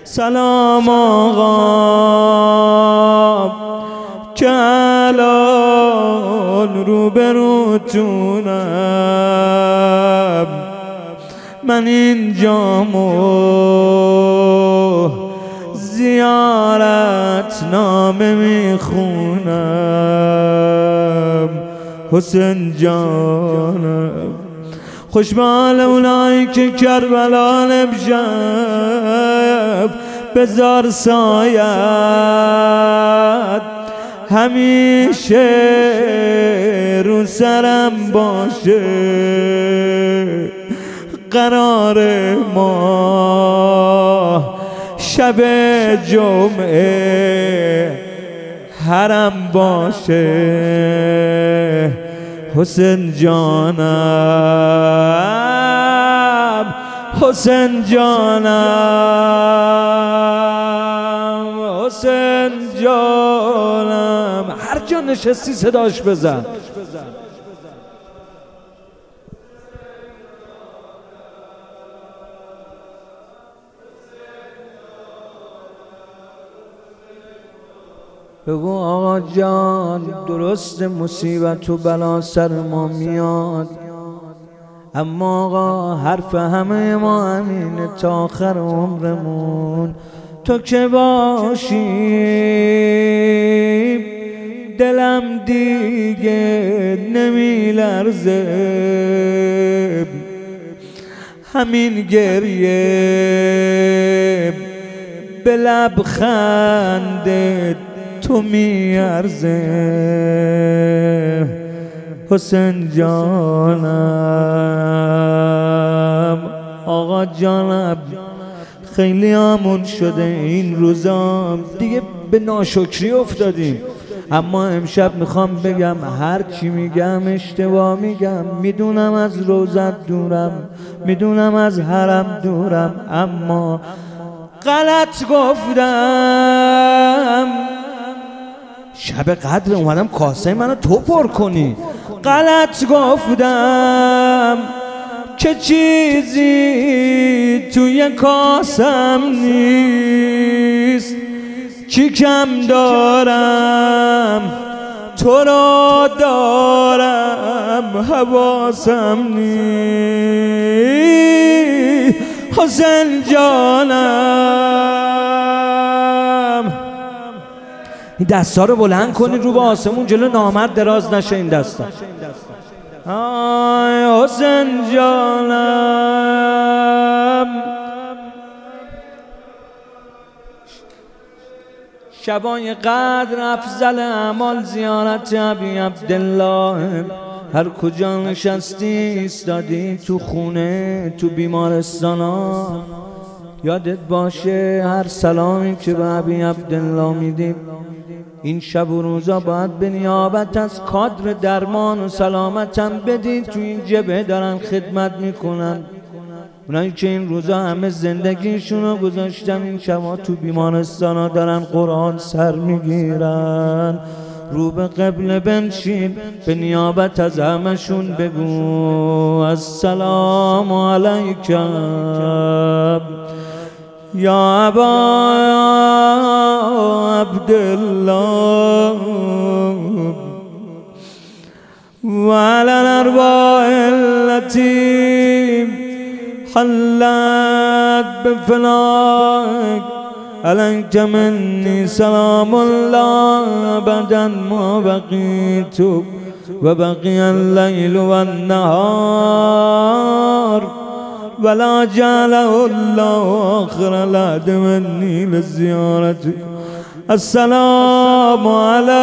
سلام آقا که الان روبروتونم، من اینجامو زیارت نامه میخونم. حسین جانم خوشبال اونایی که کربلا امشب بذار سایت همیشه رو سرم باشه. قرار ما شب جمعه حرم باشه. حسین جانم، حسین جانم، حسین جانم، هر جا نشستی صداش بزن. بگو آقا جان درست مصیبت و بلا سر ما میاد، اما آقا حرف همه ما همینه تا آخر عمرمون. تو که باشی دلم دیگه نمیلرزه، همین گریه به لبخند تو میارزه. حسین جانم، آقا جانم، خیلی آمون شده این روزا دیگه به ناشکری افتادیم، اما امشب میخوام بگم هر چی میگم اشتباه میگم. میدونم از روزت دورم، میدونم از حرم دورم، اما غلط گفتم. شب قدر اومدم کاسه منو تو پر کنی. غلط گفتم که چیزی توی کاسم نیست، چی کم دارم تو را دارم حواسم نیست. حسین جانم، این دستا رو بلند کنید رو به آسمون، جلو نامرد دراز نشه این دستا. آی حسین جانم، شبای قدر افضل اعمال زیارت ابی عبدالله. هر کجا نشستی ایستادی، تو خونه، تو بیمارستانا، یادت باشه هر سلامی که به ابی عبدالله میدیم این شب و روزا باید به نیابت از کادر درمان و سلامتم بدید. تو این جبهه دارن خدمت میکنن، اونایی که این روزا همه زندگیشون رو گذاشتن این شبا تو بیمارستان ها دارن قرآن سر میگیرن. رو به قبله بنشین، به نیابت از همشون بگو السلام علیکم یا ابا عبدالله و علی الارواح التي حلت بفنائك عليك مني سلام الله ابدا ما بقيت وبقي الليل والنهار ولا جعله الله آخر العهد مني للزيارة. السلام على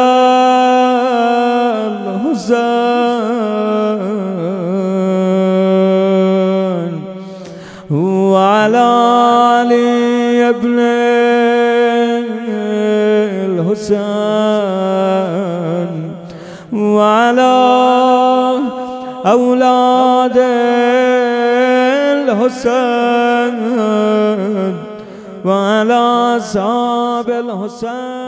الحسين وعلى علي ابن الحسين وعلى أولاد الحسين وعلى أصحاب الحسين.